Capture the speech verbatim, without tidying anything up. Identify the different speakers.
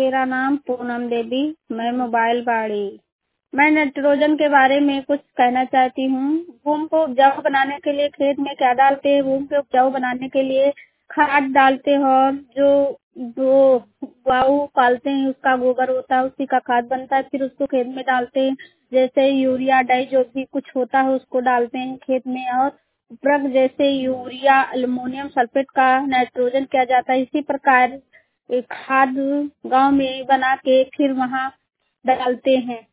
Speaker 1: मेरा नाम पूनम देवी, मैं मोबाइल बाड़ी। मैं नाइट्रोजन के बारे में कुछ कहना चाहती हूँ। भूमि को उपजाऊ बनाने के लिए खेत में क्या डालते हैं? भूमि को उपजाऊ बनाने के लिए खाद डालते हैं और जो जो गऊ पालते हैं उसका गोबर होता है उसी का खाद बनता है, फिर उसको खेत में डालते हैं। जैसे यूरिया डाई जो भी कुछ होता है उसको डालते हैं खेत में, और उपरक जैसे यूरिया अल्मोनियम सल्फेट का नाइट्रोजन किया जाता है। इसी प्रकार एक खाद गांव में बना के फिर वहाँ डालते हैं।